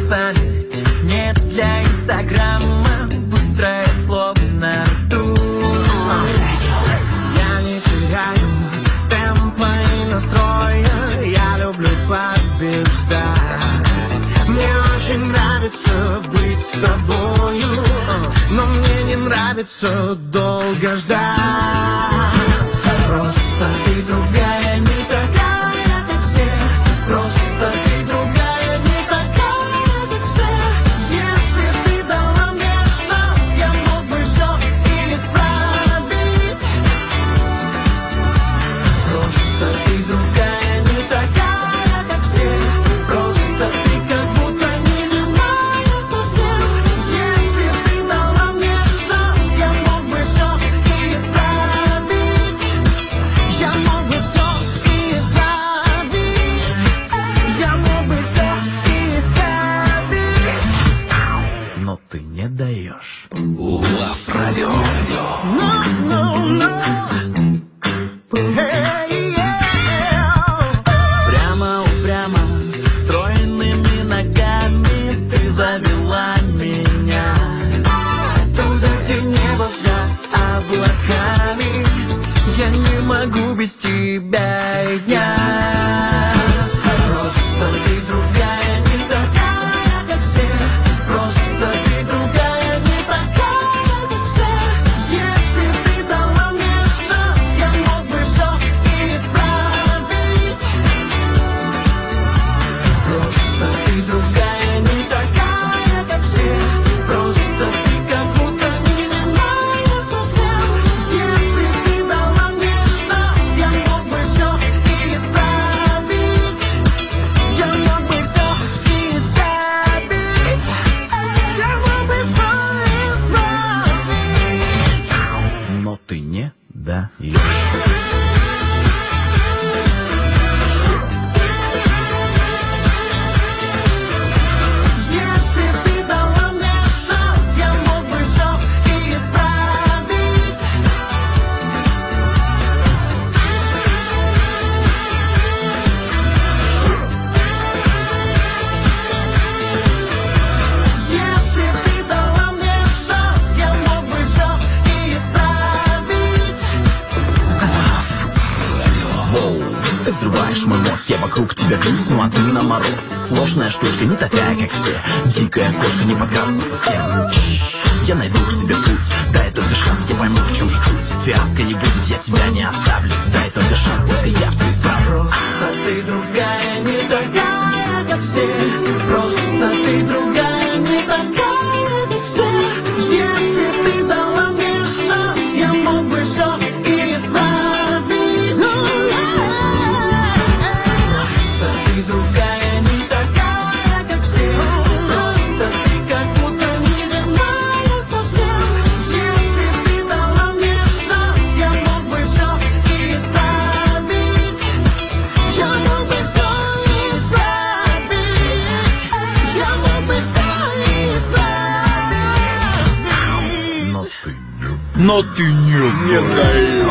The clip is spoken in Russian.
память не для инстаграма, быстрое словно ртуть. Я не теряю темпа и настроя, я люблю побеждать. Мне очень нравится быть с тобою, но мне не нравится долго ждать. Просто ты другая, не такая, как все. Просто ты другая, не такая, как все. Если ты дала мне шанс, я мог бы все исправить. Просто ты другая, не такая, как все. Просто ты как будто неземная совсем. Если ты дала мне шанс, я мог бы все исправить. Я мог бы все исправить. Я мог бы все исправить. Но ты не даешь. Лав Радио. No, no, no. Hey, yeah. Прямо упрямо, стройными ногами ты завела меня туда, где небо за облаками. Я не могу без тебя и дня. Просто ты другая, не такая, как все. Просто ты другая, не такая, как все. Если ты дала мне шанс, я мог бы все исправить. Просто ты другая, не такая, как все. Просто ты как будто неземная совсем. Если ты дала мне шанс, я мог бы все исправить. Я мог бы все исправить. Я мог бы все исправить. Но ты не даешь. Если ты дала мне шанс, я мог бы все исправить. Если ты дала мне шанс, я мог бы все исправить. Воу, ты взрываешь мой мозг, я вокруг тебя кружусь, ну а ты на мороз. Сложная штучка, не такая, как все. Дикая кошка, не подкаста совсем. Я найду к тебе путь, дай только шанс, я пойму, в чем же суть. Фиаско не будет, я тебя не оставлю. Дай только шанс, только я все исправлю. Просто ты другая, не такая, как все. Просто ты другая, не такая, как все. Если ты дала мне шанс, я мог бы все исправить. Просто ты другая, не такая, как все. Просто ты как будто неземная совсем. Если ты дала мне шанс, я мог бы все исправить. Я мог бы все исправить. Я мог бы все исправить. Но ты не даешь.